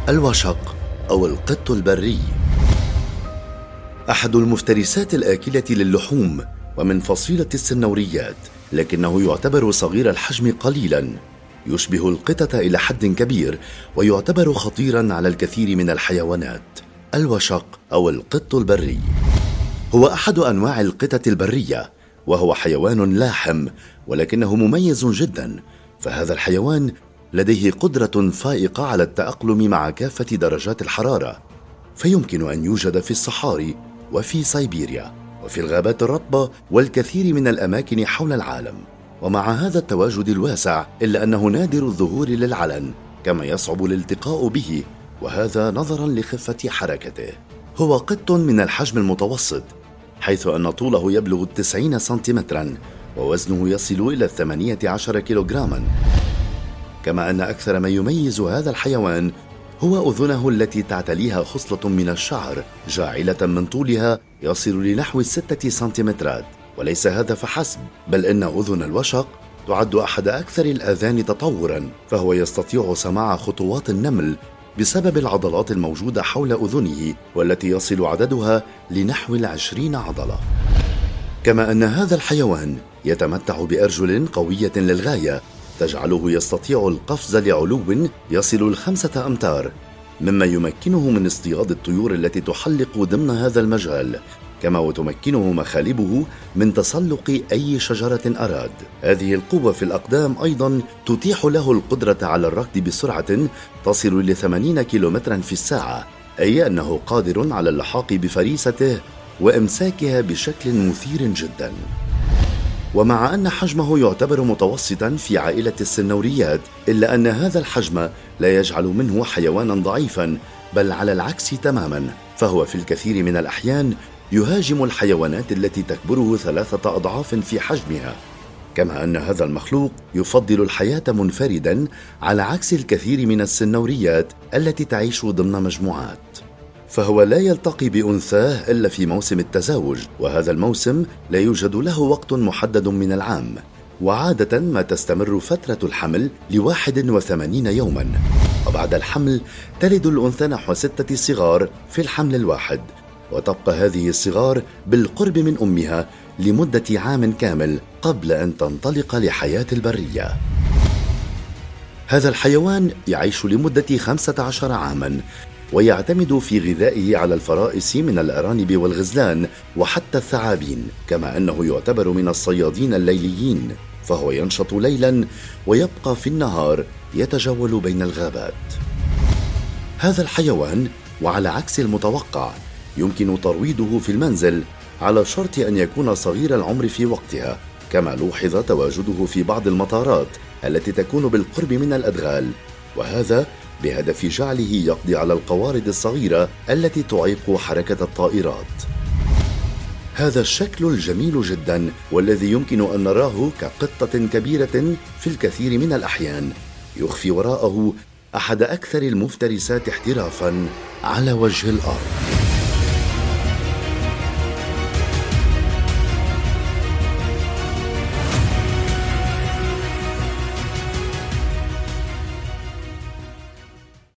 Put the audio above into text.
الوشق أو القط البري أحد المفترسات الآكلة للحوم ومن فصيلة السنوريات، لكنه يعتبر صغير الحجم قليلا، يشبه القطة إلى حد كبير ويعتبر خطيرا على الكثير من الحيوانات. الوشق أو القط البري هو أحد أنواع القطط البرية، وهو حيوان لاحم ولكنه مميز جدا، فهذا الحيوان لديه قدرة فائقة على التأقلم مع كافة درجات الحرارة، فيمكن أن يوجد في الصحاري وفي سيبيريا وفي الغابات الرطبة والكثير من الأماكن حول العالم. ومع هذا التواجد الواسع إلا أنه نادر الظهور للعلن، كما يصعب الالتقاء به، وهذا نظرا لخفة حركته. هو قط من الحجم المتوسط، حيث أن طوله يبلغ 90 سنتيمترا ووزنه يصل إلى 18 كيلوغراما. كما أن أكثر ما يميز هذا الحيوان هو أذنه التي تعتليها خصلة من الشعر جاعلة من طولها يصل لنحو 6 سنتيمترات. وليس هذا فحسب، بل إن أذن الوشق تعد أحد أكثر الآذان تطورا، فهو يستطيع سماع خطوات النمل بسبب العضلات الموجودة حول أذنه، والتي يصل عددها لنحو 20 عضلة. كما أن هذا الحيوان يتمتع بأرجل قوية للغاية تجعله يستطيع القفز لعلو يصل 5 أمتار، مما يمكنه من اصطياد الطيور التي تحلق ضمن هذا المجال، كما وتمكنه مخالبه من تسلق أي شجرة أراد. هذه القوة في الأقدام أيضا تتيح له القدرة على الركض بسرعة تصل ل 80 كيلومترا في الساعة، أي أنه قادر على اللحاق بفريسته وإمساكها بشكل مثير جدا. ومع أن حجمه يعتبر متوسطا في عائلة السنوريات، إلا أن هذا الحجم لا يجعل منه حيوانا ضعيفا، بل على العكس تماما، فهو في الكثير من الأحيان يهاجم الحيوانات التي تكبره 3 أضعاف في حجمها. كما أن هذا المخلوق يفضل الحياة منفردا على عكس الكثير من السنوريات التي تعيش ضمن مجموعات، فهو لا يلتقي بأنثاه إلا في موسم التزاوج، وهذا الموسم لا يوجد له وقت محدد من العام، وعادة ما تستمر فترة الحمل ل81 يوما، وبعد الحمل تلد الأنثى نحو 6 صغار في الحمل الواحد، وتبقى هذه الصغار بالقرب من أمها لمدة عام كامل قبل أن تنطلق لحياة البرية. هذا الحيوان يعيش لمدة 15 عاما، ويعتمد في غذائه على الفرائس من الأرانب والغزلان وحتى الثعابين، كما أنه يعتبر من الصيادين الليليين، فهو ينشط ليلا ويبقى في النهار يتجول بين الغابات. هذا الحيوان وعلى عكس المتوقع يمكن ترويضه في المنزل على شرط أن يكون صغير العمر في وقتها، كما لوحظ تواجده في بعض المطارات التي تكون بالقرب من الأدغال، وهذا بهدف جعله يقضي على القوارض الصغيرة التي تعيق حركة الطائرات. هذا الشكل الجميل جدا والذي يمكن أن نراه كقطة كبيرة في الكثير من الأحيان يخفي وراءه أحد أكثر المفترسات احترافا على وجه الأرض.